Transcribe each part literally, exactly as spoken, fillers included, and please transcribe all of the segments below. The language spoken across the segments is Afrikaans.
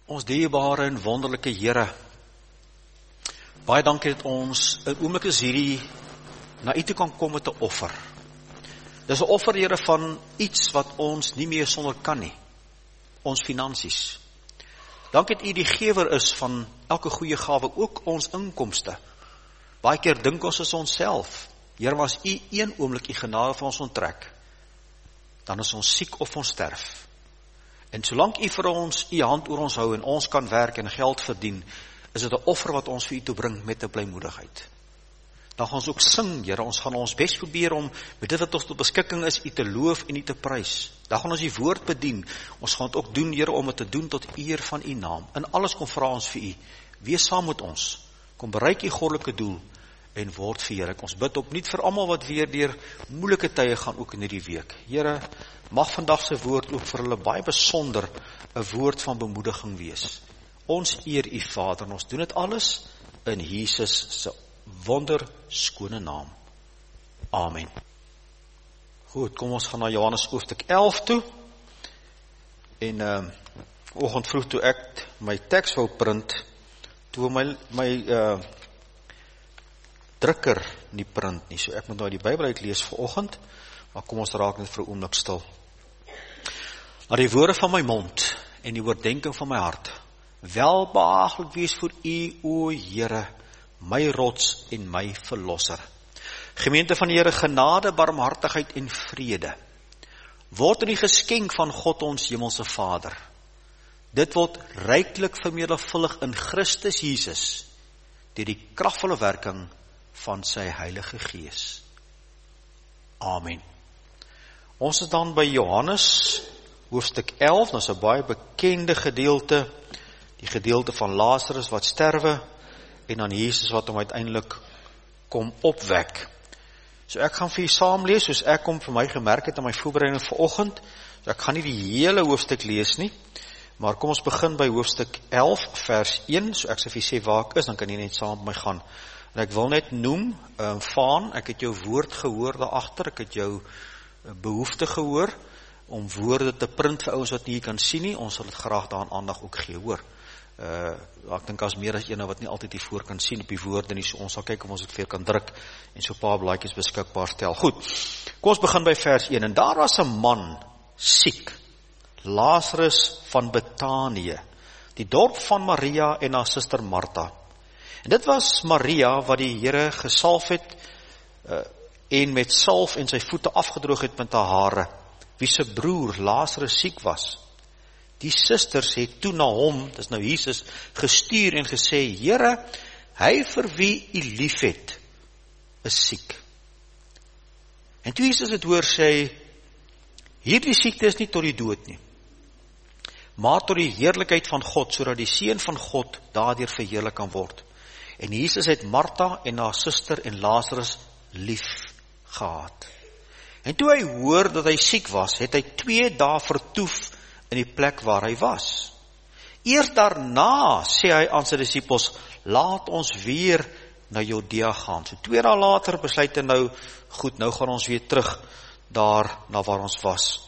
Ons dierbare en wonderlike Here, baie dankie dat ons in oomblik is hierdie na U toe kan kom met 'n offer. Dis 'n offer, Here, van iets wat ons nie meer sonder kan nie. Ons finansies. Dankie dat U die gewer is van elke goeie gawe, ook ons inkomste. Baie keer dink ons is onsself. Here, maar as U een oomblik U genade vir ons onttrek, dan is ons siek of ons sterf. En solank U vir ons U hand oor ons hou en ons kan werk en geld verdien, is dit 'n offer wat ons vir U toe bring met 'n blymoedigheid. Dan gaan ons ook sing, Here, ons gaan ons bes probeer om met dit wat ons tot beskikking is, U te loof en U te prys. Dan gaan ons U woord bedien. Ons gaan dit ook doen, Here, om dit te doen tot eer van U naam. In alles kom vra ons vir U. Wees saam met ons. Kom bereik U goddelike doel en word verheerlik. Ons bid opnuut vir almal wat weer deur moeilike tye gaan ook in hierdie week. Here, mag vandag se woord ook vir hulle baie besonder 'n woord van bemoediging wees. Ons eer U Vader en ons doen dit alles in Jesus se wonderskone naam. Amen. Goed, kom ons gaan na Johannes hoofstuk elf toe. En uh, oggend vroeg toe ek my teks wou print, toe my my uh, drukker nie print nie, so ek moet nou die Bybel uitlees vir oggend, maar kom ons raak net vir 'n oomblik stil. Laat die woorde van my mond en die oordeenking van my hart welbehaaglik wees vir U, o Here, my rots en my verlosser. Gemeente van die Here, genade, barmhartigheid en vrede word in die geskenk van God ons hemelse Vader. Dit word ryklik vermenigvuldig in Christus Jesus deur die kragvolle werking van sy Heilige Gees. Amen. Ons is dan by Johannes hoofstuk elf, dit is 'n baie bekende gedeelte, die gedeelte van Lazarus wat sterwe en dan Jesus wat hom uiteindelik kom opwek. So ek gaan vir u saam lees, soos ek hom vir my gemerk het in my voorbereiding vir oggend. So ek gaan nie die hele hoofstuk lees nie, maar kom ons begin by hoofstuk elf vers een. So ek sê vir u sê waar ek is, dan kan jy net saam met my gaan. En ek wil net noem, uh, Vaan, ek het jou woord gehoor daar agter, ek het jou uh, behoefte gehoor om woorde te print vir ouens wat nie kan sien nie. Ons sal dit graag daaraan aandag ook gee, hoor. Uh, ek dink as meer as ene wat nie altyd hiervoor kan sien op die woorde nie, so ons sal kyk of ons dit vir kan druk en so 'n paar blaadjies beskikbaar stel. Goed, kom ons begin by vers een. En daar was 'n man siek, Lazarus van Betanië, die dorp van Maria en haar suster Martha. En dit was Maria wat die Here gesalf het uh, en met salf en sy voete afgedroog het met haar hare, wie se broer Lazarus siek was. Die susters het toe na hom, dis nou Jesus, gestuur en gesê, Here, hy vir wie u lief het, is siek. En toe Jesus het hoor sê, hierdie siekte is nie tot die dood nie, maar tot die heerlikheid van God, sodat die Seun van God daardeur verheerlik kan word. En Jesus het Martha en haar suster en Lazarus lief gehad. En toe hy hoor dat hy siek was, het hy twee dae vertoef in die plek waar hy was. Eers daarna sê hy aan sy disippels, laat ons weer na Judea gaan. So twee dae later besluit hy nou, goed, nou gaan ons weer terug daar na waar ons was.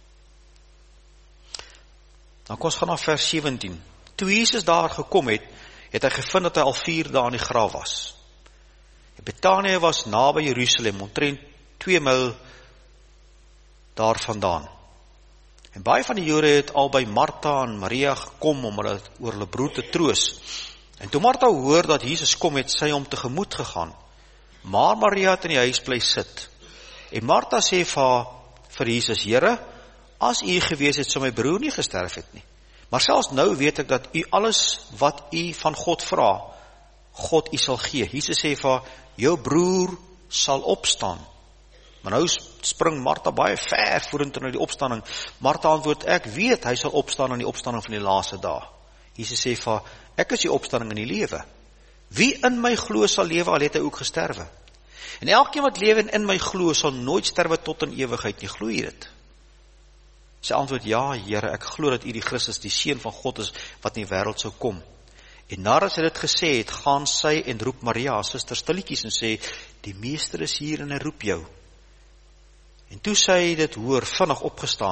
Dan kom ons gaan na vers sewentien. Toe Jesus daar gekom het, het hy gevind dat hy al vier dae in die graf was. Betanië was naby Jerusalem, omtrent twee myl daarvandaan. En baie van die Jode het al by Martha en Maria gekom om hulle oor hulle broer te troos. En toe Martha hoor dat Jesus kom, het sy hom tegemoet gegaan. Maar Maria het in die huis bly sit. En Martha sê vir haar, vir Jesus, Here, as u gewees het, sou my broer nie gesterf het nie. Maar selfs nou weet ek dat u alles wat u van God vra, God u sal gee. Jesus sê vir haar, jou broer sal opstaan. Maar nou spring Martha baie ver vorentoe na die opstanding. Martha antwoord, ek weet hy sal opstaan aan die opstanding van die laaste dae. Jesus sê vir haar, ek is die opstanding in die lewe. Wie in my glo sal lewe, al het hy ook gesterwe. En elkeen wat lewe en in my glo sal nooit sterwe tot in ewigheid nie. Glo jy dit? Sy antwoord, ja Here, ek glo dat u die Christus, die Seun van God is, wat in die wêreld sou kom. En nadat sy dit gesê het, gaan sy en roep Maria, haar suster, stilletjies en sê, die meester is hier en hy roep jou. En toe sy dit hoor, vinnig opgestaan,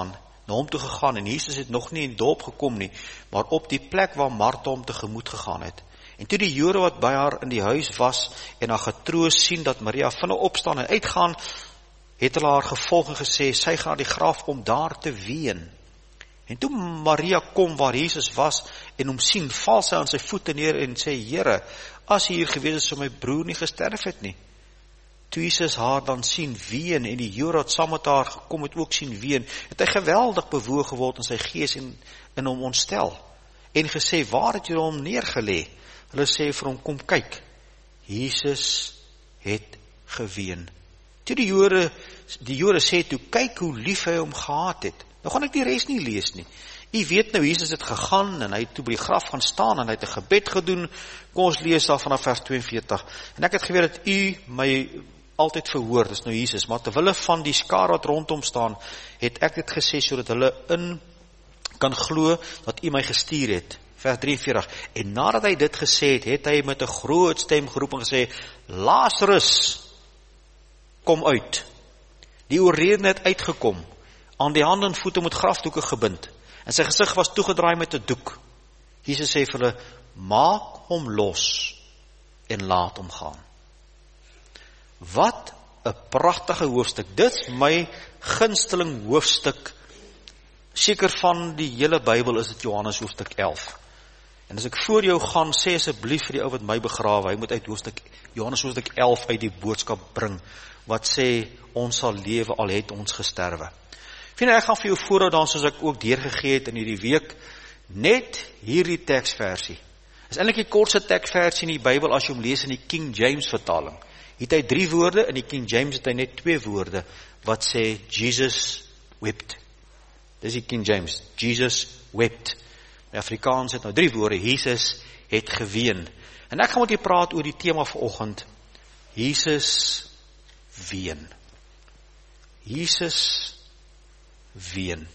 na hom toe gegaan, en Jesus het nog nie in die dorp gekom nie, maar op die plek waar Martha hom tegemoet gegaan het. En toe die Jode wat by haar in die huis was, en haar getroos sien dat Maria vinnig opstaan en uitgaan, het hulle haar gevolg en gesê, sy gaan die graf om daar te ween. En toe Maria kom waar Jesus was, en hom sien, val sy aan sy voete neer en sê, Here, as hy hier gewees is, so my broer nie gesterf het nie. Toe Jesus haar dan sien ween, en die Jode wat saam met haar gekom het ook sien ween, het hy geweldig bewoog geword in sy gees en in hom ontstel, en gesê, waar het jy hom neergelê? Hulle sê vir hom, kom kyk, Jesus het geween. Toe die Jode, die Jode sê toe, kyk hoe lief hy hom gehad het. Nou gaan ek die res nie lees nie. U weet nou, Jesus het gegaan, en hy het toe by die graf gaan staan, en hy het 'n gebed gedoen. Kom ons lees daar vanaf vers tweeënveertig. En ek het geweet dat u my altyd verhoor, dis nou Jesus, maar terwille van die skare wat rondom staan, het ek dit gesê, sodat hulle in kan glo, dat u my gestuur het. Vers drieënveertig, en nadat hy dit gesê het, het hy met 'n groot stem geroep en gesê, Lazarus, kom uit. Die oorledene het uitgekom, aan die hande en voete met grafdoeke gebind, en sy gesig was toegedraai met 'n doek. Jesus sê vir hulle, maak hom los, en laat hom gaan. Wat 'n pragtige hoofstuk, dit is my gunsteling hoofstuk, seker van die hele Bybel is dit Johannes hoofstuk elf. En as ek voor jou gaan, sê asseblief vir die ou wat my begrawe, hy moet uit hoofstuk, Johannes hoofstuk elf uit die boodskap bring, wat sê, ons sal lewe, al het ons gesterwe. Vind ek gaan vir jou voorhou dan, soos ek ook deurgegee het in hierdie week, net hierdie teksversie. Is eintlik die kortste teksversie in die Bybel, as jy hom lees in die King James vertaling. Het hy drie woorde, in die King James het hy net twee woorde, wat sê, Jesus wept. Dis die King James, Jesus wept. Die Afrikaans het nou drie woorde, Jesus het geween. En ek gaan met jy praat oor die tema vanoggend, Jesus ween. Jesus ween.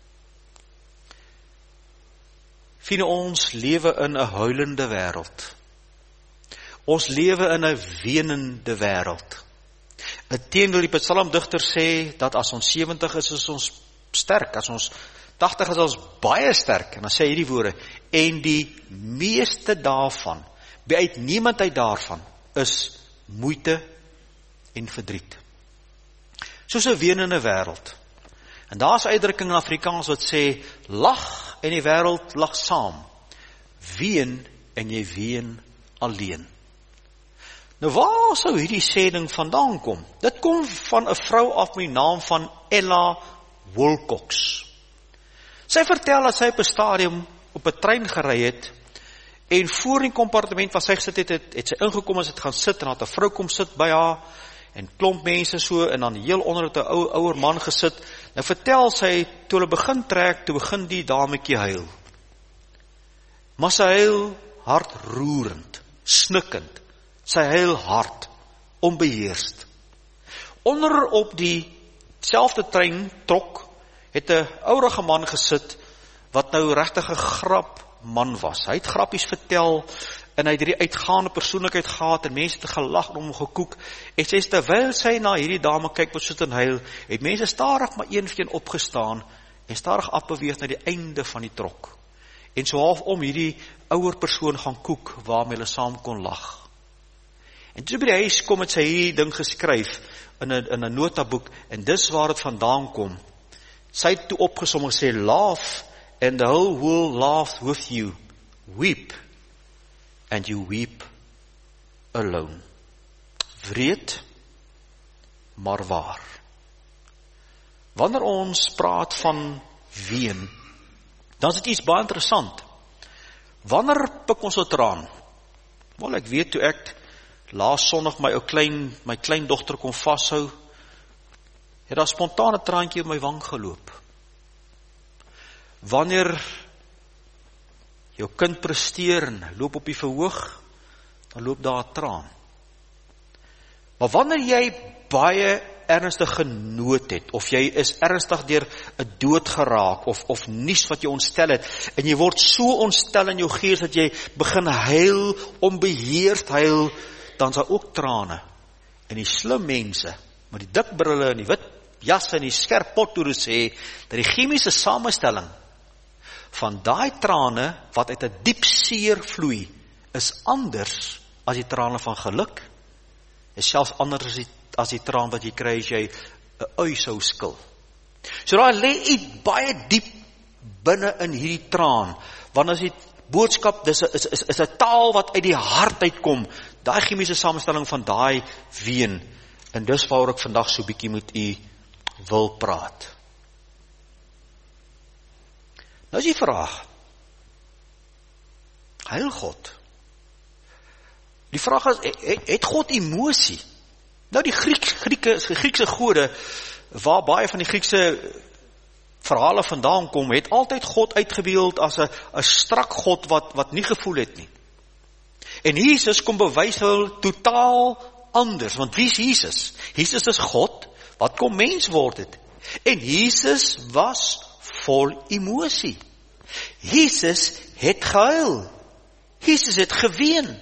Vriende, ons lewe in 'n huilende wêreld. Ons lewe in 'n wenende wêreld. Inteendeel, die psalmdigter sê, dat as ons sewentig is, is ons sterk, as ons tagtig is ons baie sterk, en dan sê hy die woorde, en die meeste daarvan, by uitnemendheid daarvan, is moeite en verdriet. Soos 'n wenende wêreld. En daar is 'n uitdrukking in Afrikaans wat sê, lag en die wêreld lag saam, ween en jy ween alleen. Nou waar sou hierdie sêding vandaan kom? Dit kom van 'n vrou af met die naam van Ella Wilcox. Sy vertel dat sy op 'n stadium op 'n trein gery het, en voor in die kompartement waar sy gesit het, het, het sy ingekom en sy het gaan sit, en had 'n vrou kom sit by haar, en klomp mense so, en dan heel onder het 'n ou, ouer man gesit. Nou vertel sy, toe hulle begin trek, toe begin die dametjie huil. Maar sy huil hartroerend, snikkend, sy huil hard, onbeheerst. Onder op die selfde trein trok, het 'n ouerige man gesit, wat nou regtig 'n grap man was. Hy het grappies vertel, en hy het hierdie uitgaande persoonlikheid gehad, en mense het gelag om hom gekoek, en sê, terwyl sy na hierdie dame kyk, wat sit en huil, het mense stadig maar een vir een opgestaan, en stadig afbeweeg na die einde van die trok, en so half om hierdie ouer persoon gaan koek, waarmee hulle saam kon lag. En toe by die huis kom het sy hierdie ding geskryf, in 'n in 'n notaboek, en dis waar het vandaan kom. Sy het toe opgesom en sê, laugh, and the whole world laughs with you. Weep, and you weep alone. Wreed, maar waar. Wanneer ons praat van ween, dan is dit iets baie interessant. Wanneer pik ons 'n traan? Wel, ek weet toe ek laas Sondag my ou klein, my kleindogter kon vashou, het daar spontane traantjie op my wang geloop. Wanneer jou kind presteer en loop op die verhoog, dan loop daar 'n traan. Maar wanneer jy baie ernstige nood het, of jy is ernstig deur 'n dood geraak, of, of nuus wat jy ontstel het, en jy word so ontstel in jou gees, dat jy begin huil, onbeheerd huil, dan is daar ook trane. En die slim mense, met die dik brille en die wit jasse en die skerp potloode sê, dat die chemiese samestelling van daai trane, wat uit 'n diep seer vloei, is anders as die trane van geluk, is selfs anders as die, as die traan wat jy kry as jy 'n ui sou skil. So daar lê iets baie diep binne in hierdie traan, want as die boodskap, dis 'n is, is, is 'n taal wat uit die hart uitkom, daai chemiese samestelling van daai ween, en dis waaroor ek vandag so bietjie met u wil praat. Nou is die vraag, heil God? Die vraag is, het God emosie? Nou die Griek, Grieke, Griekse gode, waar baie van die Griekse verhale vandaan kom, het altyd God uitgebeeld as 'n 'n strak God wat wat nie gevoel het nie. En Jesus kom bewys hulle totaal anders, want wie is Jesus? Jesus is God wat kom mens word het. En Jesus was vol emosie. Jesus het gehuil. Jesus het geween.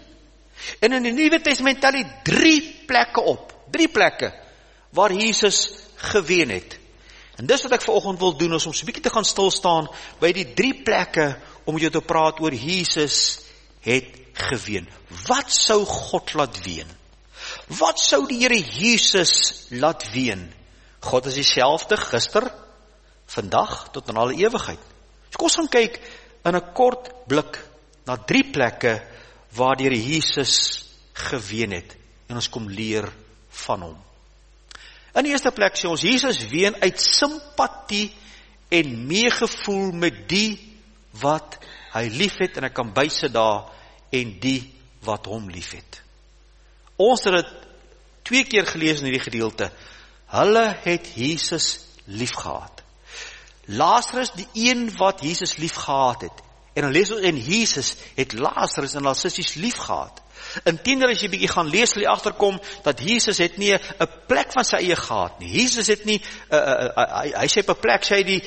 En in die Nuwe Testament tel hy drie plekke op, drie plekke waar Jesus geween het. En dis wat ek vanoggend wil doen, is om so 'n bietjie te gaan stil staan by die drie plekke om jou te praat oor Jesus het geween. Wat sou God laat ween? Wat sou die Here Jesus laat ween? God is dieselfde gister, vandag tot in alle ewigheid. So kom ons gaan kyk in 'n kort blik na drie plekke waar die Here Jesus geween het en ons kom leer van hom. In die eerste plek sê ons, Jesus ween uit simpatie en meegevoel met die wat hy lief het, en ek kan bysit daar, en die wat hom lief het. Ons het dit twee keer gelees in hierdie gedeelte. Hulle het Jesus lief gehad. Lazarus, die een wat Jesus lief gehad het. En dan lees ons, en Jesus het Lazarus en Lazarus lief gehad. Inteendeel as jy bietjie gaan lees, sal jy agterkom dat Jesus het nie 'n plek van sy eie gehad nie. Jesus het nie, uh, uh, uh, hy, hy sê op 'n plek, sê hy die,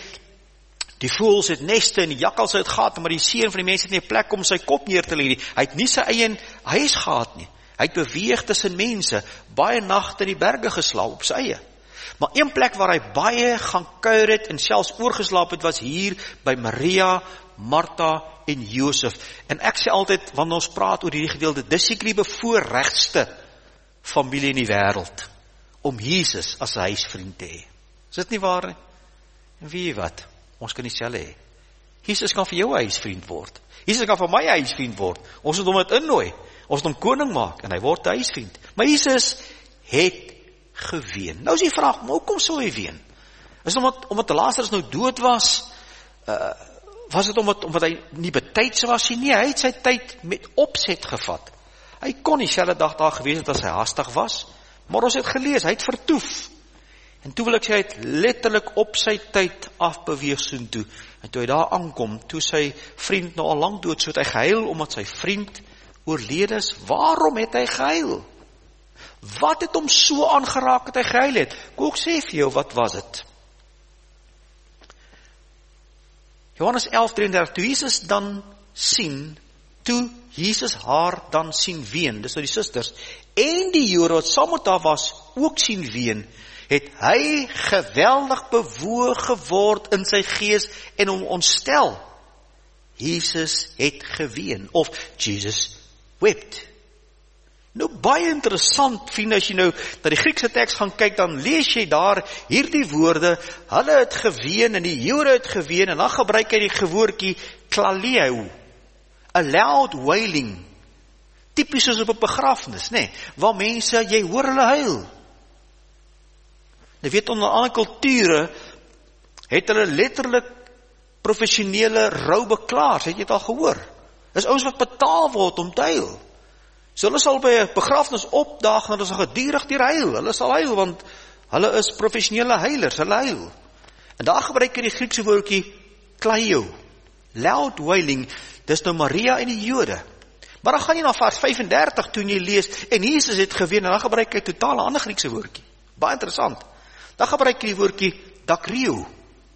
die voëls het neste en die jakkals het gehad, maar die seun van die mens het nie 'n plek om sy kop neer te lê nie. Hy het nie sy eie huis gehad nie. Hy het beweeg tussen mense, baie nagte in die berge geslaap op sy eie. Maar een plek waar hy baie gaan kuier het en selfs oorgeslaap het, was hier by Maria, Martha en Josef. En ek sê altyd, wanneer ons praat oor hierdie gedeelte, dis seker die bevoorregste familie in die wêreld, om Jesus as 'n huisvriend te hê. Is dit nie waar nie? En weet jy wat? Ons kan dieselfde hê. Jesus kan vir jou 'n huisvriend word. Jesus kan vir my 'n huisvriend word. Ons moet hom dit innooi. Ons moet hom koning maak en hy word 'n huisvriend. Maar Jesus het geween. Nou is die vraag, maar hoekom sou hy ween? Is dit omdat, omdat Lazarus nou dood was? Uh, was dit omdat, omdat hy nie betyds was nie? Nee, hy het sy tyd met opset gevat. Hy kon nie selfde dag daar gewees het as hy hastig was, maar ons het gelees, hy het vertoef. En toe wil ek sê, hy het letterlik op sy tyd afbeweeg soontoe. En toe hy daar aankom, toe sy vriend nou al lang dood, so het hy gehuil omdat sy vriend oorlede is. Waarom het hy gehuil? Wat het hom so aangeraak dat hy gehuil het? Kom ek sê vir jou, wat was het? Johannes elf drieëndertig, toe Jesus dan sien, toe Jesus haar dan sien ween, dis nou die susters, en die Jode wat saam met haar was, ook sien ween, het hy geweldig bewoog geword in sy gees en hom ontstel. Jesus het geween, of Jesus wept. Nou baie interessant, vriende, as jy nou na die Griekse teks gaan kyk, dan lees jy daar hierdie woorde, hulle het geween en die Jode het geween, en dan gebruik hy die woordjie klaleo, a loud wailing, typies soos op 'n begrafnis, nê, waar mense, jy hoor hulle huil. Jy weet, onder ander kulture het hulle letterlik professionele roubeklaars, het jy dit al gehoor? Dis ouens wat betaal word om te huil. So hulle sal by 'n begrafnis opdaag en hulle sal gedurig deur huil. Hulle sal huil want hulle is professionele huilers, hulle huil. En daar gebruik hy die Griekse woordjie klaio, loud wailing, dis nou Maria en die Jode. Maar dan gaan jy na vers vyf en dertig toe jy lees, en Jesus het geween, en dan gebruik hy totaal 'n ander Griekse woordjie. Baie interessant. Dan gebruik hy die woordjie dakrio,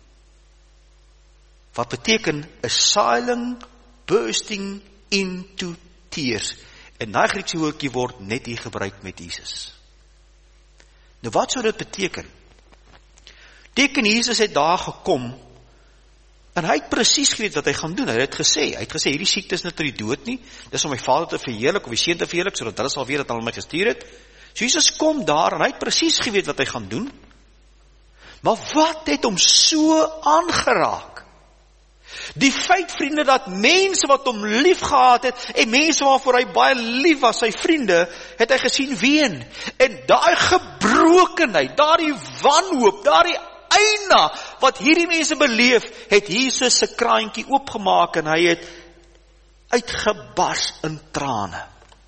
wat beteken a silent bursting into tears. En daai Griekse woordjie word net hier gebruik met Jesus. Nou wat sou dit beteken? Teken Jesus het daar gekom, en hy het presies geweet wat hy gaan doen. Hy het gesê, hy het gesê, hierdie siekte is nie tot die dood nie, dis om my Vader te verheerlik, of die Seun te verheerlik, sodat hulle sal weet dat hy my gestuur het. So Jesus kom daar, en hy het presies geweet wat hy gaan doen. Maar wat het hom so aangeraak? Die feit, vriende, dat mense wat hom lief gehad het, en mense waarvoor hy baie lief was, sy vriende, het hy gesien ween. En daai gebrokenheid, daai wanhoop, daai eina, wat hierdie mense beleef, het Jesus se kraantjie oopgemaak, en hy het uitgebars in trane.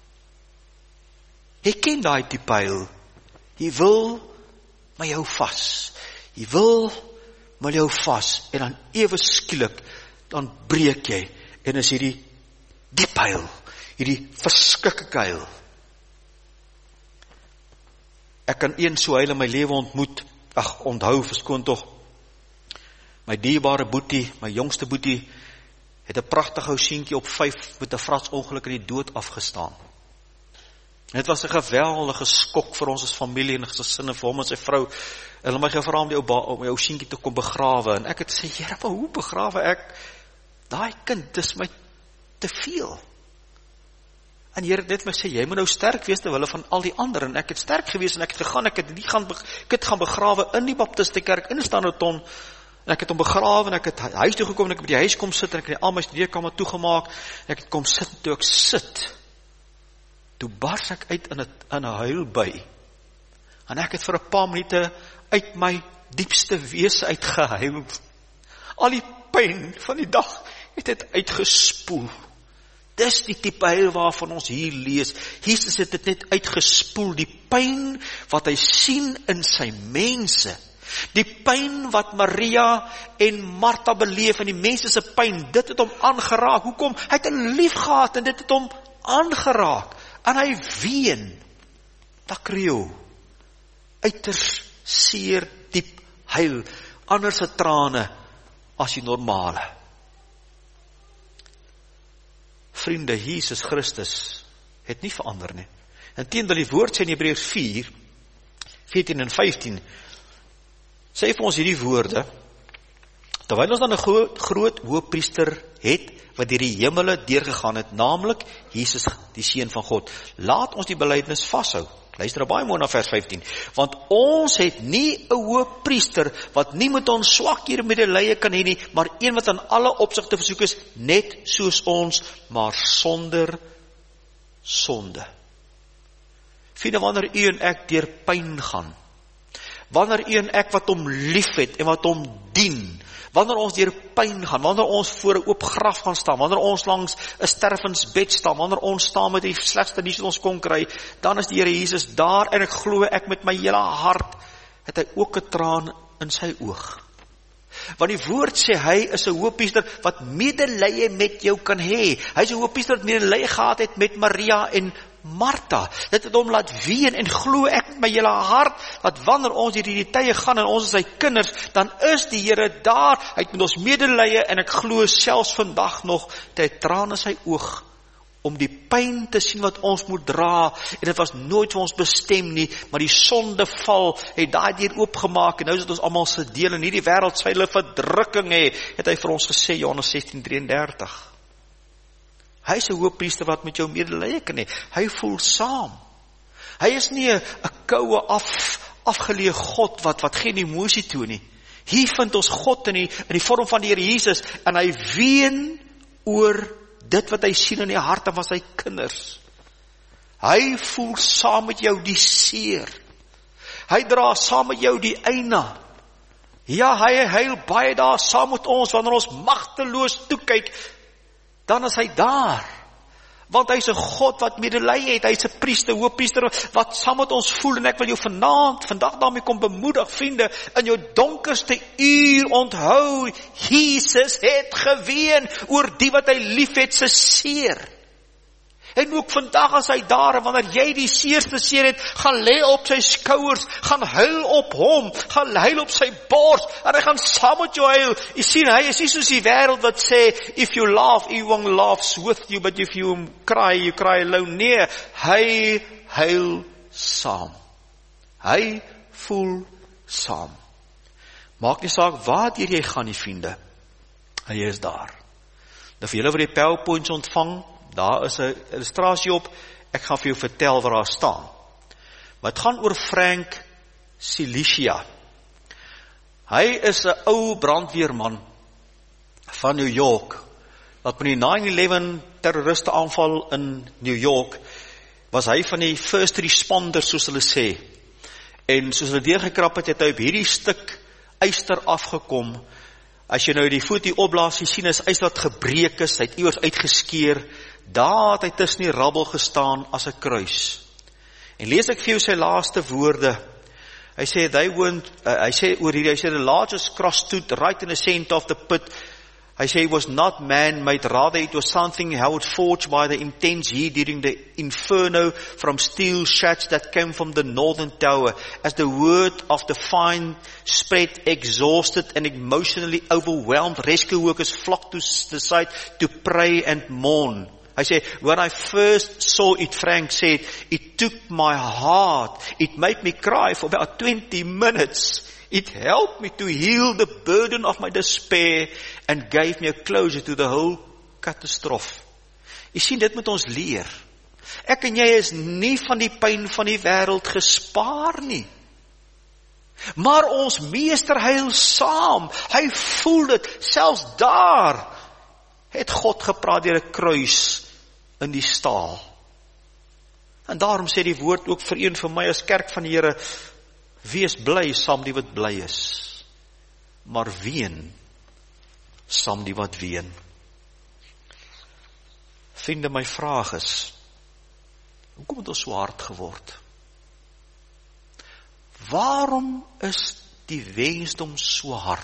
Jy ken daai tipe huil. Jy wil maar jou vas. Jy wil maar jou vas, en dan ewe skielik, dan breek jy, en is hierdie diep huil, hierdie verskriklike huil. Ek kan een so huil in my lewe ontmoet, ag, onthou, verskoon tog, my dierbare boetie, my jongste boetie, het 'n pragtige ou seentjie op vyf met 'n vratsongeluk in die dood afgestaan. Dit was 'n geweldige skok vir ons as familie en gesinne, vir hom en sy vrou. Hulle het my gevra om die ou, om die ou seentjie te kom begrawe, en ek het sê, Here, maar hoe begrawe ek daai kind? Dis my te veel. En Here het net my sê, jy moet nou sterk wees terwyl van al die ander, en ek het sterk gewees, en ek het gegaan, ek het die gaan, ek het gaan begrawe in die Baptistekerk, in die Standerton, en ek het hom begrawe, en ek het huis toe gekom, en ek het by die huis kom sit, en ek het al my studeerkamer toegemaak, en ek het kom sit, en toe ek sit, toe bars ek uit in 'n in 'n huilbui, en ek het vir 'n paar minute uit my diepste wese uitgehuil. Al die pyn van die dag het dit uitgespoel. Dis die tipe huil waarvan ons hier lees. Jesus het dit net uitgespoel, die pyn wat hy sien in sy mense. Die pyn wat Maria en Martha beleef, en die mense se pyn, dit het hom aangeraak. Hoekom? Hy het 'n lief gehad, en dit het hom aangeraak. En hy ween, dakreo, uiters seer diep huil, anders se trane as die normale. Vriende, Jesus Christus het nie verander nie. Inteendeel, die woord sê in Hebreërs vier, veertien en vyftien, sê vir ons hierdie woorde, terwyl ons dan 'n groot, groot hoëpriester het, wat deur die hemele deurgegaan het, naamlik Jesus, die Seun van God. Laat ons die belydenis vashou. Luister baie mooi na vers vyftien. Want ons het nie 'n hoëpriester wat nie met ons swakhede medelee kan hê nie, maar een wat aan alle opsigte versoek is, net soos ons, maar sonder sonde. Vriende, wanneer u en ek deur pyn gaan, wanneer u en ek wat hom liefhet en wat hom dien, wanneer ons deur pyn gaan, wanneer ons voor 'n oop graf gaan staan, wanneer ons langs 'n sterwensbed staan, wanneer ons staan met die slegste nuus wat ons kon kry, dan is die Here Jesus daar, en ek glo ek met my hele hart, het hy ook 'n traan in sy oog. Want die woord sê, hy is 'n hoëpriester wat medelee met jou kan hê. Hy is 'n hoëpriester wat medelee gehad het met Maria en Martha. Dit het hom laat ween, en glo ek met my hele hart, dat wanneer ons hierdie tye gaan, en ons is sy kinders, dan is die Here daar, hy het met ons medelee, en ek glo selfs vandag nog, dat hy trane in sy oog, om die pyn te sien wat ons moet dra, en dit was nooit vir ons bestem nie, maar die sondeval het daai deur oopgemaak, en nou is dit ons almal se deel, en hierdie wêreld sy hulle verdrukking hê, het hy vir ons gesê, Johannes sestien drie en dertig. Hy is 'n hoëpriester wat met jou medelee kan hê. Hy voel saam. Hy is nie 'n koue af afgeleë God wat wat geen emosie toe nie. Hier vind ons God in die in die vorm van die Here Jesus, en hy ween oor dit wat hy sien in die harte van sy kinders. Hy voel saam met jou die seer. Hy dra saam met jou die eina. Ja, hy huil baie daar saam met ons wanneer ons magteloos toe kyk. Dan is hy daar, want hy is 'n God wat medelee het, hy is 'n priester, hoëpriester, wat saam met ons voel, en ek wil jou vanaand, vandag daarmee kom bemoedig, vriende, in jou donkerste uur onthou, Jesus het geween, oor die wat hy lief het, se seer. En ook vandag as hy daar, en wanneer jy die seerste seer het, gaan lê op sy skouers, gaan huil op hom, gaan huil op sy bors, en hy gaan saam met jou huil. Jy sien, hy is nie soos die wêreld wat sê, if you laugh, everyone laughs with you, but if you cry, you cry alone. Nee, hy huil saam. Hy voel saam. Maak nie saak waar deur jy gaan nie, vriende. Hy is daar. Nou vir julle wat die PowerPoints ontvang, daar is 'n illustrasie op, ek gaan vir jou vertel waar daar staan. Maar het gaan oor Frank Silicia. Hy is 'n ou brandweerman van New York, wat met die nine eleven terroriste aanval in New York, was hy van die first responders, soos hulle sê. En soos hulle deurgekrap het, het hy op hierdie stuk yster afgekom. As jy nou die voet hier opblaas, jy sien is ys wat gebreek is, hy het iewers uitgeskeer, daar het hy tussen die rabbel gestaan as 'n kruis. En lees ek vir jou sy laaste woorde. Hy sê, they weren't, uh, hy sê oor hierdie, hy sê, the largest cross stood right in the center of the pit. Hy sê, it was not man-made, rather it was something held forged by the intense heat during the inferno from steel shards that came from the northern tower. As the word of the fire spread, exhausted and emotionally overwhelmed, rescue workers flocked to the site to pray and mourn. Hy sê, when I first saw it, Frank said, it took my heart. It made me cry for about twenty minutes. It helped me to heal the burden of my despair and gave me a closure to the whole catastrophe. Jy sien, dit moet ons leer. Ek en jy is nie van die pyn van die wêreld gespaar nie. Maar ons meester huil saam. Hy voel dit. Selfs daar het God gepraat deur 'n kruis in die staal. En daarom sê die woord ook vir een vir my as kerk van die Here, wees bly saam die wat bly is, maar ween saam die wat ween. Vriende, my vraag is, hoekom het ons so hard geword? Waarom is die wensdom so hard?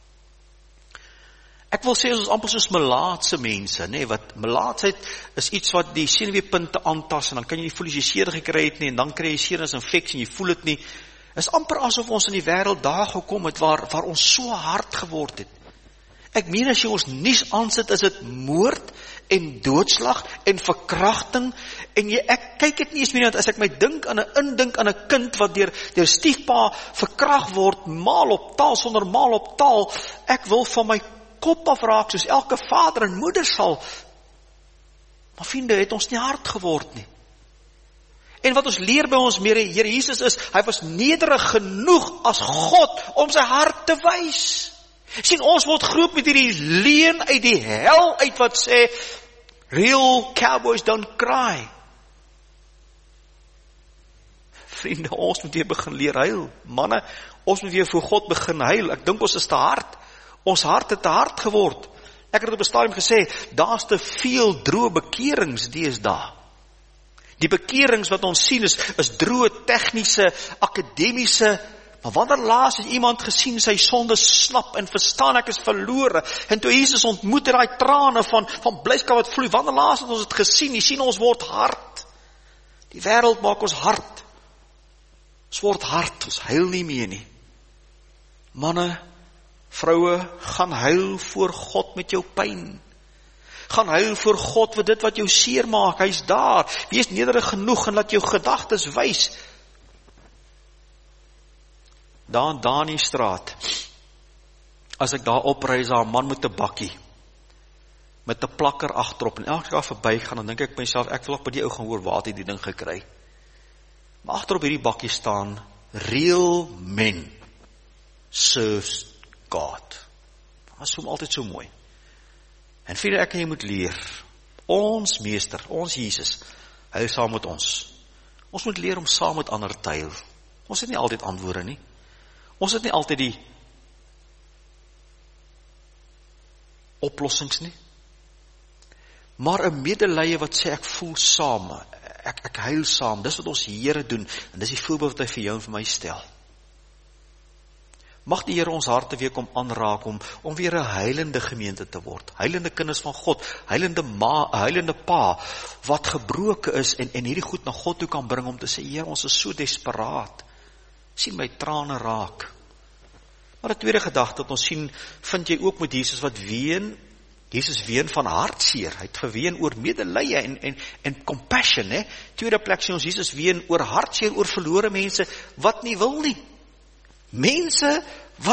Ek wil sê, ons is amper soos melaatse mense, nee, wat melaatsheid is iets wat die senuweepunte aantas, en dan kan jy nie voel as jy seer gekry het nie, en dan kry jy seerinsinfeksie, en jy voel het nie. Is amper asof ons in die wêreld daar gekom het, waar, waar ons so hard geword het. Ek meen as jy ons nuus aansit, is dit moord, en doodslag, en verkrachting, en jy, ek kyk het nie eens meer, as ek my dink aan 'n indink aan 'n kind, wat deur, deur stiefpa verkragt word, maal op taal, sonder maal op taal, ek wil van my kop afraak, soos elke vader en moeder sal. Maar vriende, het ons nie hard geword nie. En wat ons leer by ons Here Jesus is, hy was nederig genoeg as God, om sy hart te wys. Sien, ons word groot met hierdie leuen uit die hel uit, wat sê, real cowboys don't cry. Vriende, ons moet weer begin leer huil. Manne, ons moet weer voor God begin huil. Ek dink ons is te hard. Ons hart het te hard geword. Ek het op 'n stadium gesê, daar's te veel droë bekerings deesdae. Die bekerings wat ons sien is, is droë, tegniese, akademiese, maar wanneer laas het iemand gesien sy sonde snap en verstaan ek is verlore, en toe Jesus ontmoet het daai trane van, van blyskap wat vloei, wanneer laas het ons het gesien, jy sien ons word hard. Die wêreld maak ons hard. Ons word hard, ons huil nie meer nie. Manne, vroue, gaan huil voor God met jou pyn. Gaan huil voor God vir dit wat jou seer maak, hy is daar. Wees nederig genoeg en laat jou gedagtes wys. Daar in Daniestraat, as ek daar opreis, daar 'n man met 'n bakkie, met 'n plakker agterop, en elke keer verby gaan, dan dink ek myself, ek wil ook by die ou gaan hoor, waar het hy die ding gekry. Maar agterop hierdie bakkie staan, real men serves God. Dat is altyd so mooi. En vriende, ek en jy moet leer, ons meester, ons Jesus, hy is saam met ons. Ons moet leer om saam met ander te huil. Ons het nie altyd antwoorde nie. Ons het nie altyd die oplossings nie. Maar 'n medelee wat sê, ek voel saam, ek, ek huil saam, dis wat ons Here doen, en dis die voorbeeld wat hy vir jou en vir my stel. Mag die Here ons harte weer kom aanraak om, om weer 'n heilende gemeente te word. Heilende kinders van God, heilende ma, heilende pa, wat gebroken is en, en hierdie goed na God toe kan bring om te sê, Here, ons is so desperaat. Sien my trane raak. Maar 'n tweede gedagte wat ons sien, vind jy ook met Jesus wat ween, Jesus ween van hartseer. Hy het geween oor medelee en, en, en compassion. He. Tweede plek sien ons Jesus ween oor hartseer, oor verlore mense wat nie wil nie. Mense wat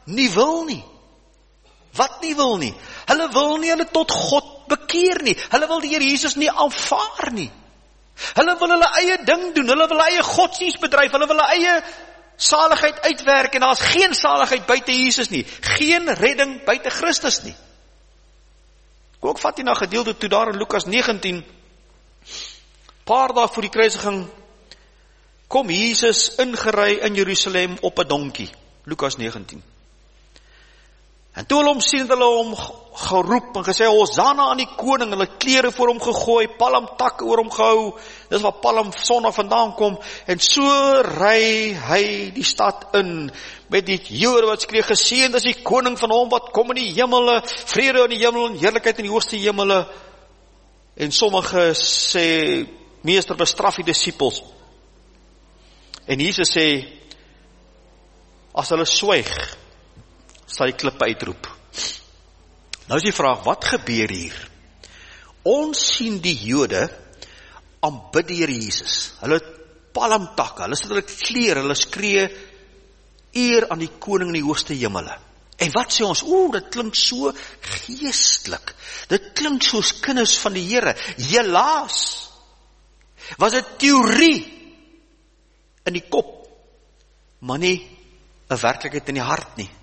nie wil nie. Wat nie wil nie? Hulle wil nie hulle tot God bekeer nie. Hulle wil die Here Jesus nie aanvaar nie. Hulle wil hulle eie ding doen, hulle wil hulle eie godsdienst bedryf, hulle wil hulle eie saligheid uitwerk, en daar is geen saligheid buite Jesus nie, geen redding buite Christus nie. Ek ook vat jy na gedeelte toe daar in Lukas negentien, paar dae voor die kruisiging, kom Jesus ingery in Jerusalem op 'n donkie, Lukas negentien. En toe hulle hom sien, het hulle hom geroep en gesê, Hosanna aan die koning, hulle klere voor hom gegooi, palmtakke oor hom gehou, dis waar palm sonne vandaan kom, en so ry hy die stad in, met die Jode wat skree, geseënd is die koning van hom wat kom in die hemele, vrede in die hemel en heerlikheid in die hoogste hemele, en sommige sê, meester bestraf die disippels, en Jesus sê, as hulle swyg, sal die klippe uitroep. Nou is die vraag, wat gebeur hier? Ons sien die Jode aanbid die Here Jesus. Hulle palmtakke, hulle sit hulle klere, hulle skree eer aan die koning in die hoogste hemele. En wat sê ons? Oeh, dit klink so geestelik. Dit klink soos kinders van die Here. Helaas was dit teorie in die kop, maar nie 'n werklikheid in die hart nie.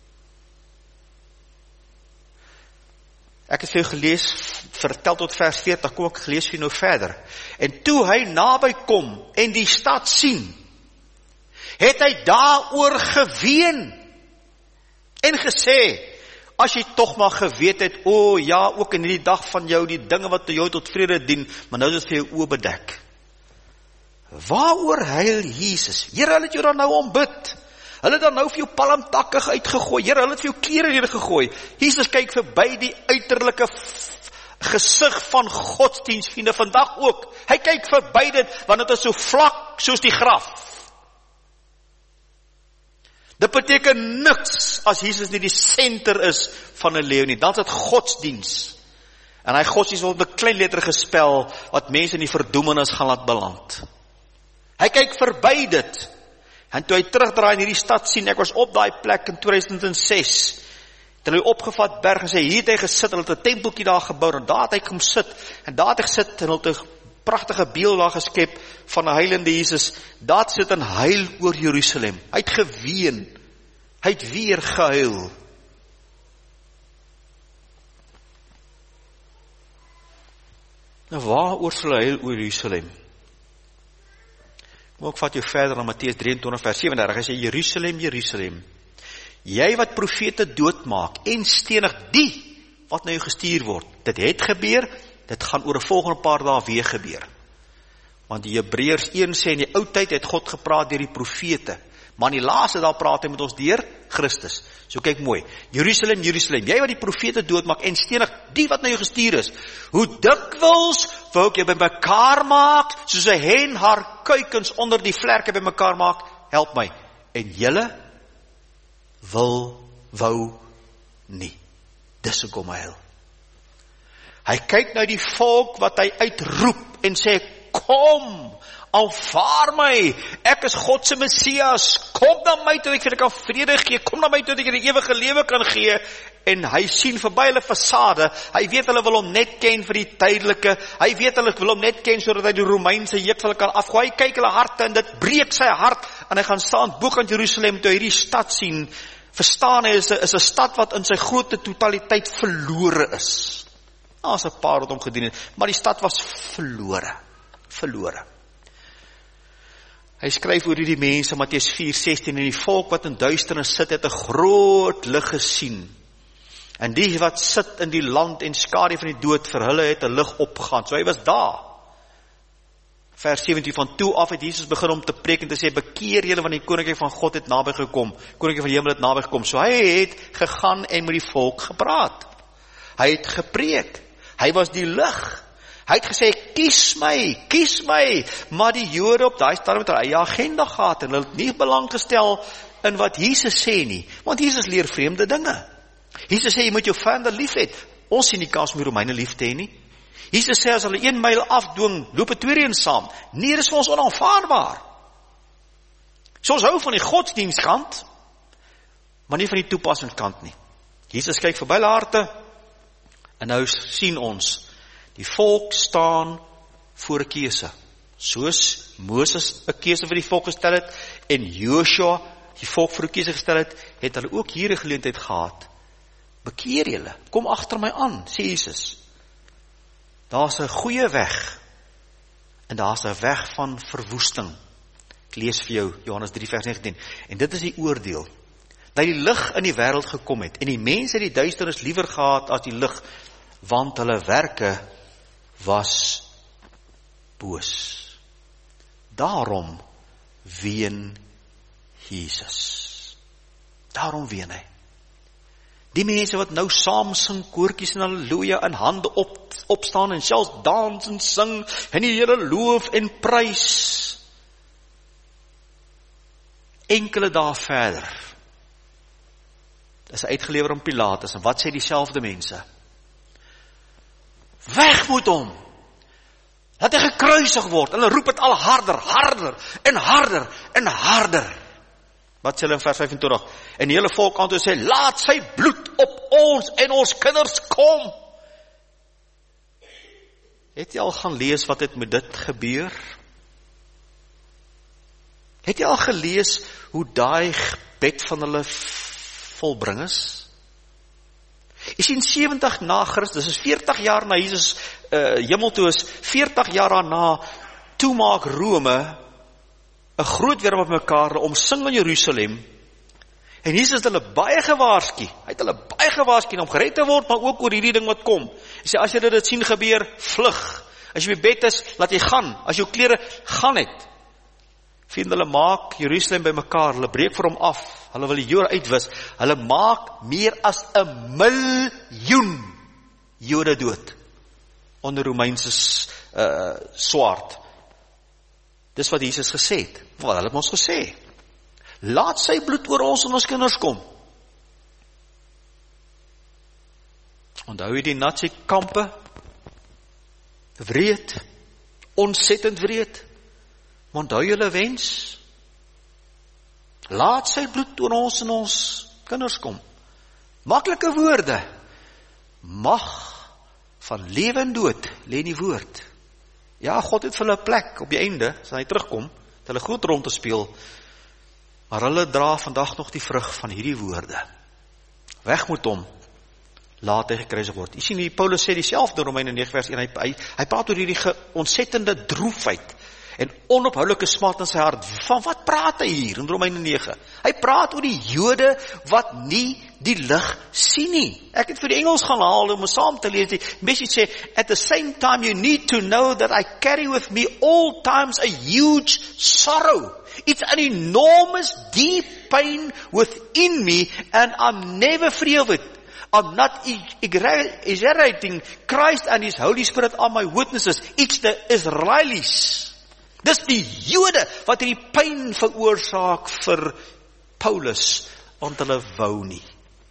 Ek het vir jou gelees, vertel tot vers veertig, kom ek gelees vir jou nou verder. En toe hy naby kom en die stad sien, het hy daaroor geween en gesê, as jy toch maar geweet het, o ja, ook in die dag van jou, die dinge wat jou tot vrede dien, maar nou is het vir jou oë bedek. Waaroor huil Jesus? Here, hulle het jou dan nou aanbid. Hulle het dan nou vir jou palmtakke uitgegooi. Here, hulle het vir jou klere neergegooi. Jesus kyk verby die uiterlike gesig van godsdienst, vriende, vandag ook. Hy kyk verby dit, want dit is so vlak soos die graf. Dit beteken niks as Jesus nie die senter is van 'n lewe nie. Dan is dit godsdienst. En hy godsdienst word met klein letter gespel, wat mense in die verdoemenis gaan laat beland. Hy kyk verby dit. En toe hy terugdraai in hierdie stad sien, ek was op daai plek in twee duisend ses, het hy opgevat berg en sê, hier het hy gesit, hulle het 'n tempeltjie daar gebou, en daar het hy kom sit, en daar het hy gesit, en hulle het 'n pragtige beeld daar geskep, van 'n heilende Jesus, daar het sit en huil oor Jerusalem, hy het geween, hy het weer gehuil. Nou waaroor sal hy huil oor Jerusalem? Kom ek vat jou verder na Matteus drieëntwintig vers sewendertig, hy sê, Jerusalem, Jerusalem, jy wat profete doodmaak, en stenig die, wat na jou gestuur word, dit het gebeur, dit gaan oor 'n volgende paar dae weer gebeur, want die Hebreërs een sê, in die ou tyd het God gepraat deur die profete, maar in die laaste dae praat hy met ons deur Christus, so kyk mooi, Jerusalem, Jerusalem, jy wat die profete doodmaak, en stenig die wat na jou gestuur is, hoe dikwels wou ek jy by mekaar maak, soos 'n hen haar kuikens onder die vlerke by mekaar maak, help my, en julle wil, wou nie, dis hoekom hy huil. Hy kyk na die volk wat hy uitroep, en sê, kom, aanvaar my, ek is God se Messias, kom na my toe ek vir julle kan vrede gee, kom na my toe ek julle ewige lewe kan gee, en hy sien verby hulle fasade, hy weet hulle wil hom net ken vir die tydelike, hy weet hulle wil hom net ken sodat hy die Romeinse juk hulle kan afgooi, hy kyk hulle harte en dit breek sy hart, en hy gaan staan bo aan Jerusalem toe hy hierdie stad sien, verstaan hy is 'n is 'n stad wat in sy groot totaliteit verlore is. Daar is 'n paar wat hom gedien het, maar die stad was verlore, verlore. Hy skryf oor die mense, Matteus vier sestien, en die volk wat in duisternis sit, het 'n groot lig gesien. En die wat sit in die land en skadu van die dood, vir hulle het 'n lig opgegaan. So hy was daar. Vers sewentien, van toe af het Jesus begin om te preek en te sê, bekeer julle, want die koninkryk van God het naby gekom. Koninkryk van die hemel het naby gekom. So hy het gegaan en met die volk gepraat. Hy het gepreek. Hy was die lig. Hy het gesê, kies my, kies my, maar die Jode op daai stadium het hulle eie agenda gehad, en hulle het nie belang gestel in wat Jesus sê nie, want Jesus leer vreemde dinge. Jesus sê, jy moet jou vyande lief hê. Ons sien nie kans om die Romeine lief te hê nie. Jesus sê, as hulle een myl afdwing, loop 'n tweede een saam. Nee, dit is vir ons onaanvaarbaar. So ons hou van die godsdienstkant, maar nie van die toepassingskant nie. Jesus kyk verby hulle harte, en nou sien ons, die volk staan voor 'n keuse. Soos Moses 'n keuse vir die volk gestel het, en Joshua die volk voor 'n keuse gestel het, het hulle ook hier 'n geleentheid gehad. Bekeer julle, kom agter my aan, sê Jesus. Daar's 'n goeie weg, en daar's 'n weg van verwoesting. Ek lees vir jou Johannes drie vers negentien, en dit is die oordeel, dat die lig in die wêreld gekom het, en die mense het die duisternis liewer gehad as die lig, want hulle werke was boos. Daarom ween Jesus. Daarom ween hy. Die mense wat nou saam sing, koortjies en halleluja, en hande op, opstaan, en selfs dans en sing, en die Here loof en prys. Enkele dae verder, is uitgelewer aan Pilatus, en wat sê dieselfde mense? Weg moet hom! Laat hy gekruisig word, en hulle roep het al harder, harder, en harder, en harder. Wat sê hulle in vers vyfentwintig? En die hele volk antwoord sê, laat sy bloed op ons en ons kinders kom. Het jy al gaan lees wat het met dit gebeur? Het jy al gelees hoe daai gebed van hulle volbring is? Jy sien sewentig na Christus, dis veertig jaar na Jesus uh, hemel toe is, veertig jaar daarna, toe maak Rome 'n groot weer op mekaar, omsing in Jerusalem, en Jesus het hulle baie gewaarsku, hy het hulle baie gewaarsku om gered te word, maar ook oor hierdie ding wat kom. Hy sê, as jy dit sien gebeur, vlug. As jy by bed is, laat jy gaan. As jou klere gaan het. Vriende, hulle maak Jerusalem by mekaar, hulle breek vir hom af, hulle wil die Jode uitwis, hulle maak meer as 'n miljoen Jode dood, onder Romeinse uh, swaard. Dis wat Jesus gesê het. Wat hulle het ons gesê. Laat sy bloed oor ons en ons kinders kom. Onthou jy die Nazi-kampe? Wreed, ontsettend wreed. Maar onthou julle wens? Laat sy bloed oor ons en ons kinders kom. Maklike woorde. Mag van lewe en dood lê in die woord. Ja, God het vir hulle 'n plek op die einde, as hy terugkom, het hulle groot rond te speel, maar hulle dra vandag nog die vrug van hierdie woorde. Weg moet hom, laat hy gekruisig word. Jy sien, die Paulus sê dieselfde in Romeine nege vers een, hy, hy, hy praat oor hierdie ontsettende droefheid, en onophoudelike smart in sy hart. Van wat praat hy hier in Romeine nege? Hy praat oor die Jode wat nie die lig sien nie. Ek het vir die Engels gaan haal om saam te lees. Die message sê, at the same time you need to know that I carry with me all times a huge sorrow. It's an enormous deep pain within me and I'm never free of it. I'm not exaggerating. Christ and His Holy Spirit are my witnesses. It's the Israelis. Dis die Jode wat hierdie pyn veroorsaak vir Paulus, want hulle wou nie.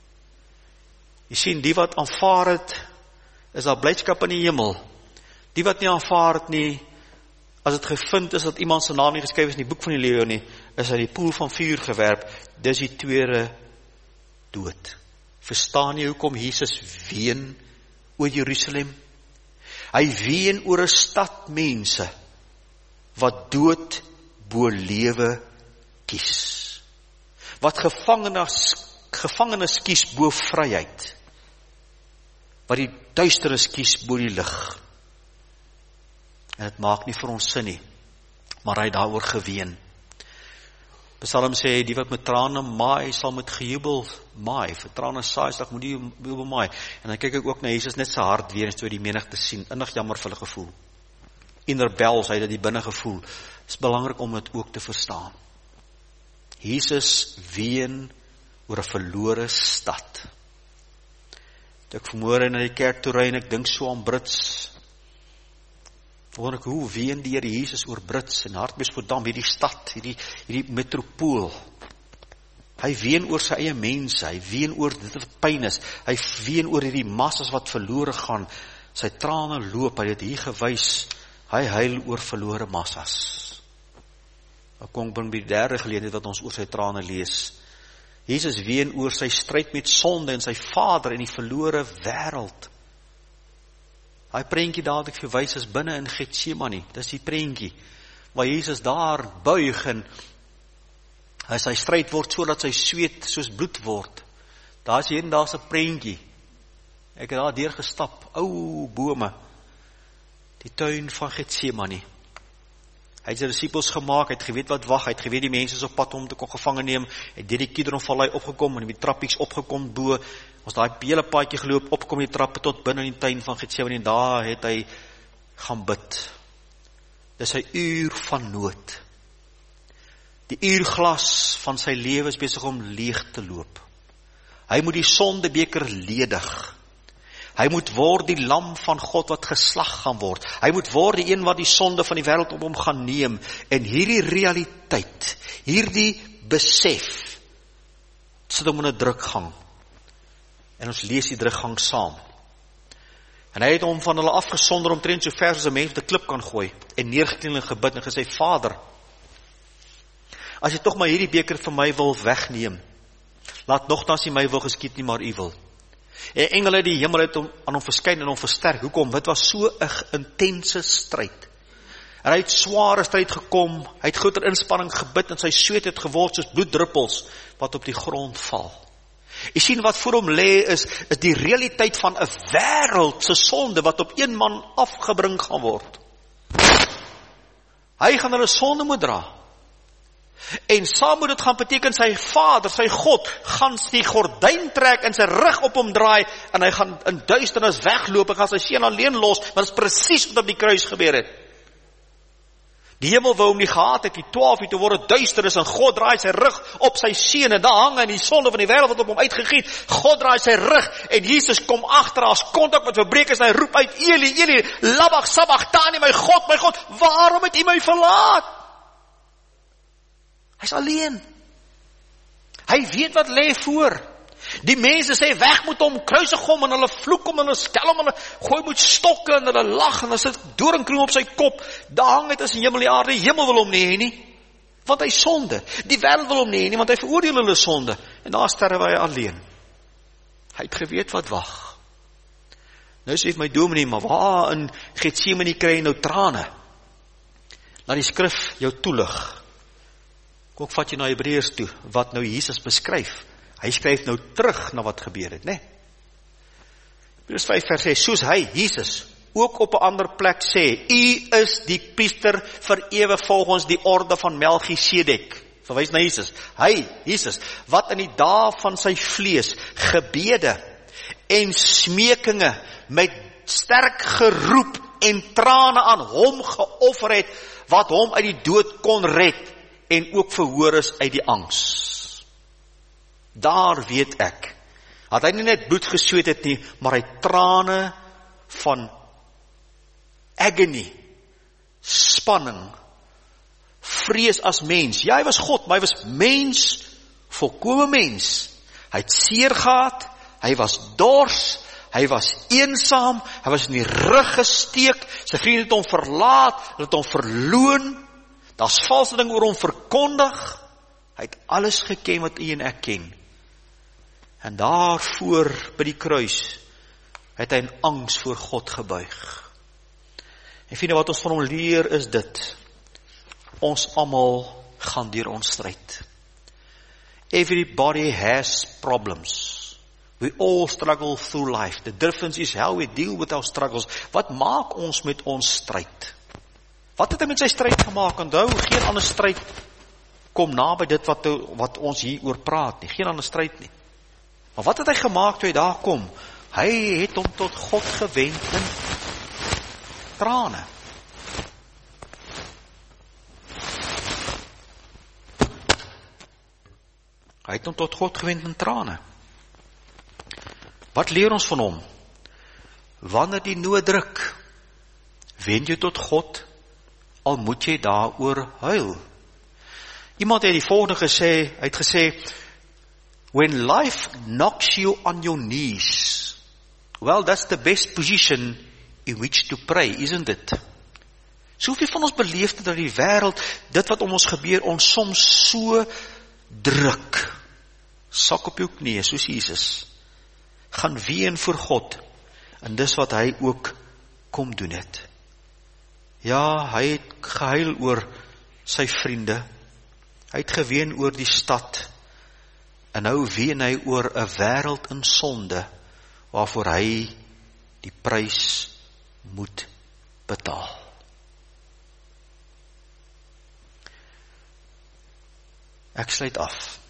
Jy sien, die wat aanvaar het, is daar blydskap in die hemel. Die wat nie aanvaar het nie, as het gevind is dat iemand sy naam nie geskryf is in die boek van die lewe nie, is hy die poel van vuur gewerp. Dis die tweede dood. Verstaan jy hoekom Jesus ween oor Jerusalem? Hy ween oor 'n stad mense wat dood bo lewe kies. Wat gevangenes, gevangenes kies bo vryheid. Wat die duisternis kies bo die lig. En dit maak nie vir ons sin nie, maar hy het daaroor geween. Psalm sê, die wat met trane maai, sal met gejubel maai. Vir trane saai, sal moet die jubel maai. En dan kyk ek ook na Jesus net sy hart weer, en toe die menigte sien, innig jammer vir hulle gevoel. Inner bells, hy het die binne gevoel. Het is belangrik om dit ook te verstaan. Jesus ween oor 'n verlore stad. Toe ek vanmôre na die kerk toe ry en ek dink so aan Brits, wonder ek, hoe ween die Here Jesus oor Brits en Hartbeespoort, hierdie stad, hierdie, hierdie metropool. Hy ween oor sy eie mense, hy ween oor dit wat pyn is, hy ween oor hierdie massas wat verlore gaan, sy trane loop, hy het hier gewys, hy huil oor verlore massas. Ek kom binne by die derde geleentheid wat ons oor sy trane lees. Jesus ween oor sy stryd met sonde en sy Vader en die verlore wêreld. Hy prentjie dadelik verwys is binne in Getsemane. Dis die prentjie waar Jesus daar buig en hy sy stryd word sodat sy sweet soos bloed word. Daar is hier daar's 'n prentjie. Ek het daar deur gestap, ou bome. Die tuin van Getsemane. Hy het sy disippels gemaak, hy het geweet wat wag, hy het geweet die mense is op pad om te kon gevange neem, hy het deur die Kidronvallei opgekom en die trappies opgekom bo, ons daai hele paadjie geloop, opkom die trappe tot binne in die tuin van Getsemane en daar het hy gaan bid. Dis sy uur van nood. Die uurglas van sy lewe is besig om leeg te loop. Hy moet die sondebeker ledig. Hy moet word die lam van God wat geslag gaan word. Hy moet word die een wat die sonde van die wêreld op hom gaan neem. En hierdie realiteit, hierdie besef, sit hom in 'n drukgang. En ons lees die drukgang saam. En hy het hom van hulle afgesonder omtrent so ver as 'n mens op 'n klip kan gooi en neergekniel en gebid en gesê: Vader, as jy tog maar hierdie beker vir my wil wegneem, laat nogtans nie my wil geskied nie, maar u wil. En engele uit die hemel het hom, aan hom verskyn en hom versterk. Hoekom? Dit was so 'n intense stryd. En hy het sware stryd gekom, hy het groter inspanning gebid en sy sweet het geword soos bloeddruppels wat op die grond val. Jy sien wat voor hom lê is, is die realiteit van 'n wêreld se sonde wat op een man afgebring gaan word. Hy gaan hulle sonde moet dra. En saam moet dit gaan beteken sy Vader, sy God, gaan die gordyn trek en sy rug op hom draai en hy gaan in duisternis wegloop en gaan sy seun alleen los, want dit is presies wat op die kruis gebeur het. Die hemel wou hom nie gehad het, die twaalf uur te word duisternis en God draai sy rug op sy seun en daar hang hy in die sonde van die wêreld wat op hom uitgegiet. God draai sy rug en Jesus kom agter as kontak met verbreek is en hy roep uit: Eli, Eli, lama sabachthani, my God, my God, waarom het U my verlaat? Hy's alleen. Hy weet wat lê voor. Die mense sê weg moet hom, kruisig hom en hulle vloek hom en hulle skel hom en hulle gooi met stokke en hulle lag en hulle sit doringkroon op sy kop. Daar hang hy tussen hemel en die aarde. Die hemel wil hom nie hê nie, want hy sonde. Die wêreld wil hom nie hê nie, want hy veroordeel hulle sonde. En daar sterf hy alleen. Hy het geweet wat wag. Nou sê my dominee, maar waar in Getsemane kry jy nou trane? Laat die skrif jou toelig. Ook vat jy na Hebreërs toe, wat nou Jesus beskryf. Hy skryf nou terug na wat gebeur het, né? Hebreërs vyf vers sê, soos hy, Jesus, ook op 'n ander plek sê, U is die priester vir ewe volgens die orde van Melchisedek. Verwys na Jesus. Hy, Jesus, wat in die dae van sy vlees gebede en smekinge met sterk geroep en trane aan hom geoffer het, wat hom uit die dood kon red, en ook verhoor is uit die angs. Daar weet ek, dat hy nie net bloed gesweet het nie, maar hy trane van agony, spanning, vrees as mens. Ja, hy was God, maar hy was mens, volkome mens. Hy het seer gehad, hy was dors, hy was eensaam, hy was in die rug gesteek, sy vriende het hom verlaat, hulle het hom verloon, daar's valse ding oor hom verkondig. Hy het alles geken wat u en ek ken. En daarvoor by die kruis het hy in angs voor God gebuig. En vriende, wat ons van hom leer is dit: ons almal gaan deur ons stryd. Everybody has problems. We all struggle through life. The difference is how we deal with our struggles. Wat maak ons met ons stryd? Wat het hy met sy stryd gemaak? Onthou, geen ander stryd kom na by dit wat, wat ons hier oor praat nie. Geen ander stryd nie. Maar wat het hy gemaak toe hy daar kom? Hy het hom tot God gewend in trane. Hy het hom tot God gewend in trane. Wat leer ons van hom? Wanneer die nood druk, wend jy tot God, al moet jy daaroor huil. Iemand het die volgende gesê, hy het gesê, when life knocks you on your knees, well, that's the best position in which to pray, isn't it? Soveel van ons beleef dat die wêreld, dit wat om ons gebeur, ons soms so druk. sak op jou knie, soos Jesus, gaan ween voor God, en dis wat hy ook kom doen het. Ja, hy het gehuil oor sy vriende, hy het geween oor die stad, en nou ween hy oor 'n wêreld in sonde, waarvoor hy die prys moet betaal. Ek sluit af.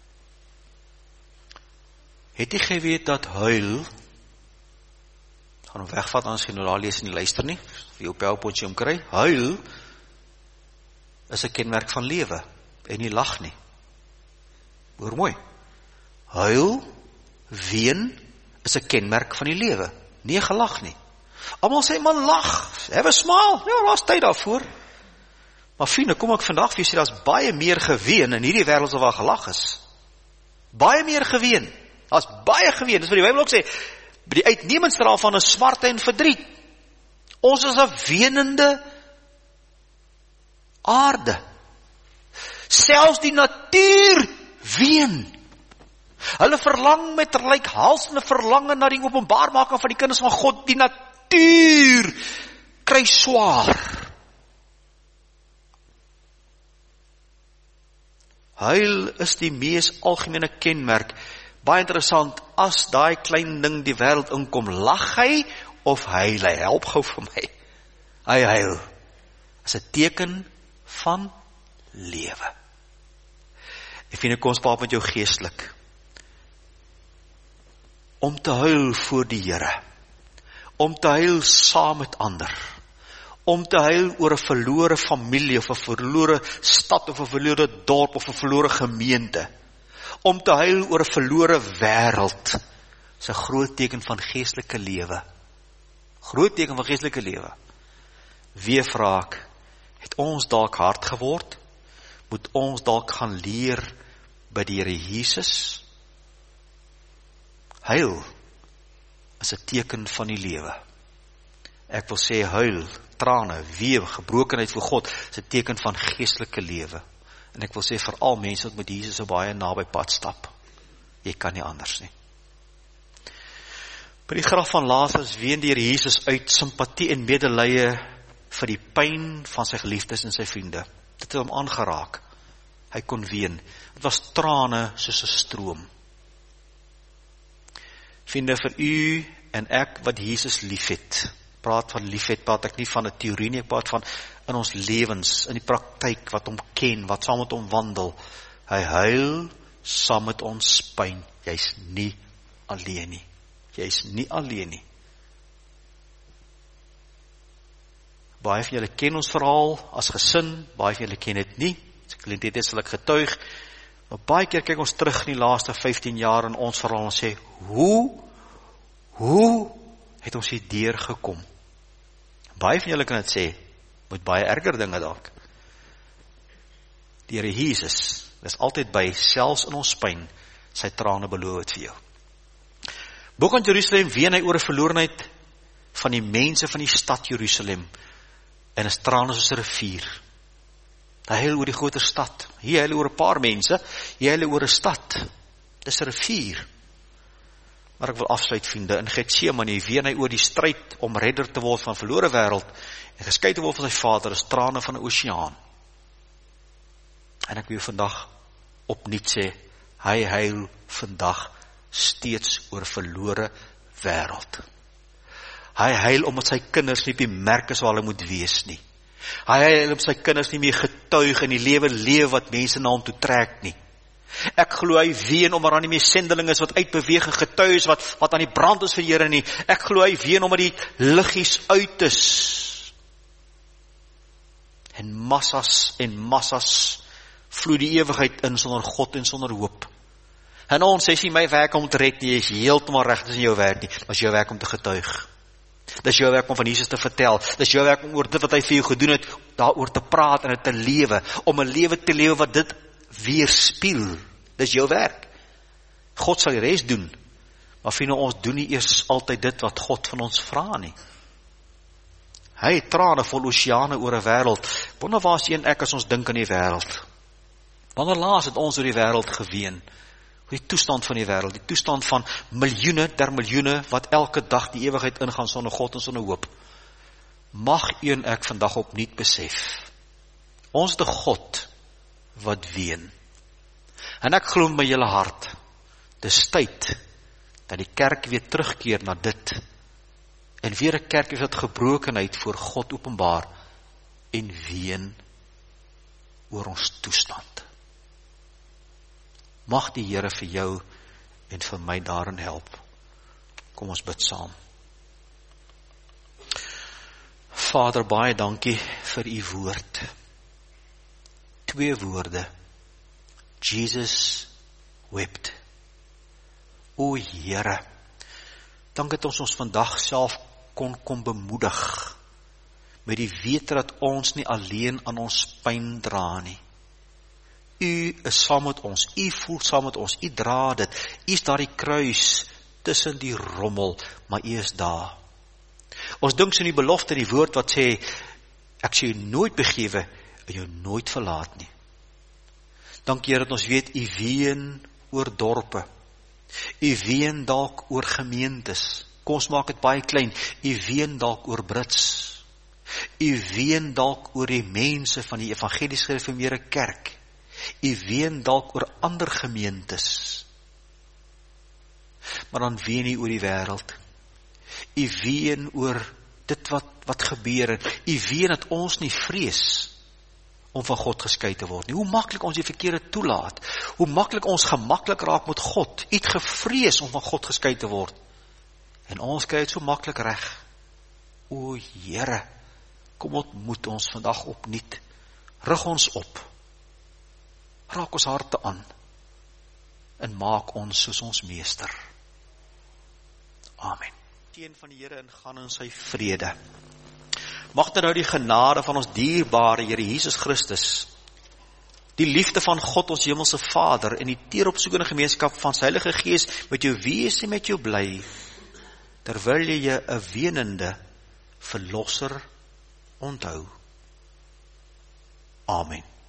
Het jy geweet dat huil, gaan hom wegvat, anders geen nou daar lees en nie luister nie, vir jou PowerPoint om kry, huil is 'n kenmerk van lewe, en nie lag nie. Hoor mooi, huil, ween, is 'n kenmerk van die lewe, nie 'n gelag nie. Almal sê, man, lag, have a smile, ja, daar is tyd daarvoor. Maar vriende, kom ek vandag vir jy sê, daar is baie meer geween in hierdie wêreld as waar gelag is. Baie meer geween, daar is baie geween, dis wat die Bybel ook sê, by die uitnemendstraal van 'n smarte en verdriet. Ons is 'n wenende aarde. Selfs die natuur ween. Hulle verlang met reikhalsende verlange na die openbaarmaking van die kinders van God. Die natuur kry swaar. Huil is die mees algemene kenmerk. Baie interessant, as daai klein ding die wêreld inkom, lag hy of huil hy? Help gou vir my. Hy huil. Is 'n teken van lewe. Ek vind 'n konspaar met jou geestelik. Om te huil voor die Here. Om te huil saam met ander. Om te huil oor 'n verlore familie, of 'n verlore stad, of 'n verlore dorp, of 'n verlore gemeente. Om te huil oor 'n verlore wêreld, is 'n groot teken van geestelike lewe. Groot teken van geestelike lewe. Wie vra ek, het ons dalk hard geword? Moet ons dalk gaan leer by die Here Jesus? Huil is 'n teken van die lewe. Ek wil sê huil, trane, wee, gebrokenheid voor God, is 'n teken van geestelike lewe. En ek wil sê vir al mense wat met Jesus so baie naby pad stap. Jy kan nie anders nie. By die graf van Lazarus ween die Here Jesus uit simpatie en medelee vir die pyn van sy geliefdes en sy vriende. Dit het hom aangeraak. Hy kon ween. Dit was trane soos 'n stroom. Vriende, vir u en ek wat Jesus liefhet, praat van liefhet, praat ek nie van 'n teorie nie, ek praat van in ons lewens, in die praktyk, wat hom ken, wat saam met hom wandel. Hy huil saam met ons pyn. Jy's nie alleen nie. Jy's nie alleen nie. Baie van julle ken ons verhaal as gesin, baie van julle ken dit nie. As ek geleentheid het, sal ek getuig. Maar baie keer kyk ons terug in die laaste vyftien jaar in ons verhaal en sê, hoe, hoe het ons hier deurgekom? Baie van julle kan dit sê, met baie erger dinge dalk. Die Here Jesus is altyd by, selfs in ons pyn, sy trane beloof het vir jou. Boek aan Jerusalem ween hy oor 'n verlorenheid van die mense van die stad Jerusalem, en is trane soos 'n rivier. Hy huil oor die groter stad. Hier huil oor 'n paar mense, hier huil oor 'n stad. Dis 'n rivier. Maar ek wil afsluit, vriende, in Getsemane ween hy oor die stryd om redder te word van verlore wêreld en geskei te word van sy Vader, is trane van 'n oseaan. En ek wil vandag opnuut sê, hy huil vandag steeds oor verlore wêreld. Hy huil omdat sy kinders nie op die merk is waar hulle moet wees nie. Hy huil omdat sy kinders nie meer getuig in die lewe lewe wat mense na hom toe trek nie. Ek glo hy ween omdat daar nie meer sendeling is wat uitbeweeg en getuig is wat, wat aan die brand is vir die Here nie. Ek glo hy ween omdat die liggies uit is. En massas en massas vloei die ewigheid in sonder God en sonder hoop. En ons sê, my werk om te red nie, is heeltemal reg, dis nie jou werk nie, dis jou werk om te getuig. Dis jou werk om van Jesus te vertel, dis jou werk om oor dit wat hy vir jou gedoen het, daaroor te praat en het te lewe, om 'n lewe te lewe wat dit weerspieël. Dis jou werk. God sal die res doen, maar vriende, ons doen nie eers altyd dit wat God van ons vra nie. Hy het trane vol oseane oor 'n wêreld. Wonder waar is jy en ek as ons dink aan die wêreld? Wanneer laas het ons oor die wêreld geween? oor die toestand van die wêreld, die toestand van miljoene der miljoene, wat elke dag die ewigheid ingaan sonder God en sonder hoop. Mag u en ek vandag opnuut besef, ons het 'n God wat ween. En ek glo met my hele hart, dis tyd dat die kerk weer terugkeer na dit, en weer 'n kerk is wat gebrokenheid voor God openbaar, en ween oor ons toestand. Mag die Here vir jou en vir my daarin help. Kom ons bid saam. Vader, baie dankie vir u woord. Twee woorde. Jesus wept. O Here, dankie dat ons ons vandag self kon kom bemoedig, met die wete dat ons nie alleen aan ons pyn dra nie. U is saam met ons, u voel saam met ons, u dra dit, u is daar die kruis, tussen die rommel, maar u is daar. Ons dink so in die belofte, die woord wat sê, ek sal jou nooit begewe, en jou nooit verlaat nie. Dankie dat ons weet, u ween oor dorpe, u ween dalk oor gemeentes, kom ons maak het baie klein, u ween dalk oor Brits, u ween dalk oor die mense van die evangelies gereformeerde kerk, u ween dalk oor ander gemeentes, maar dan ween u oor die wêreld, u ween oor dit wat, wat gebeur, en u ween dat ons nie vrees, om van God geskei te word nie. Hoe maklik ons die verkeerde toelaat, hoe maklik ons gemaklik raak met God, u het gevrees om van God geskei te word, en ons kry het so maklik reg. O Here, kom ontmoet ons vandag opnuut, rig ons op, raak ons harte aan, en maak ons soos ons meester. Amen. Seën van die Here en gaan in sy vrede. Mag dit nou die genade van ons dierbare Here Jesus Christus, die liefde van God ons hemelse Vader, en die teeropsoekende gemeenskap van sy Heilige Gees, met jou wees en met jou bly, terwyl jy 'n wenende verlosser onthou. Amen.